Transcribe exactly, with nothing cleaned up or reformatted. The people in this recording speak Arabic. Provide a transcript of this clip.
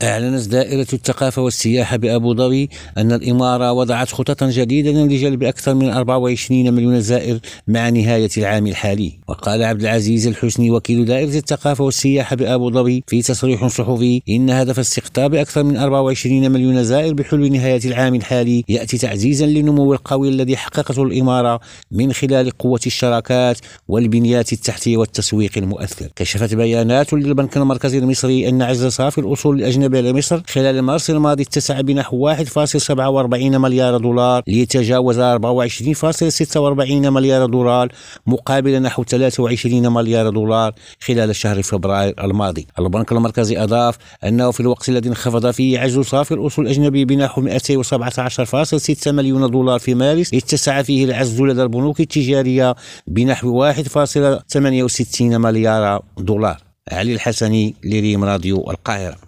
أعلنت دائرة الثقافة والسياحة بأبو ظبي أن الإمارة وضعت خططا جديدة لجلب أكثر من أربعة وعشرين مليون زائر مع نهاية العام الحالي. وقال عبد العزيز الحسني وكيل دائرة الثقافة والسياحة بأبو ظبي في تصريح صحفي إن هدف استقطاب أكثر من أربعة وعشرين مليون زائر بحلول نهاية العام الحالي يأتي تعزيزا للنمو القوي الذي حققته الإمارة من خلال قوة الشراكات والبنيات التحتية والتسويق المؤثر. كشفت بيانات للبنك المركزي المصري أن عجز صافي الأصول الأجنبية لمصر خلال مارس الماضي اتسع بنحو واحد فاصلة سبعة وأربعين مليار دولار ليتجاوز أربعة وعشرين فاصلة ستة وأربعين مليار دولار مقابل نحو ثلاثة وعشرين مليار دولار خلال شهر فبراير الماضي. البنك المركزي أضاف أنه في الوقت الذي انخفض فيه عجز صافي الأصول الأجنبي بنحو مئتين وسبعة عشر فاصلة ستة مليون دولار في مارس، اتسع فيه العجز لدى البنوك التجارية بنحو واحد فاصلة ثمانية وستين مليار دولار. علي الحسني لريم راديو القاهرة.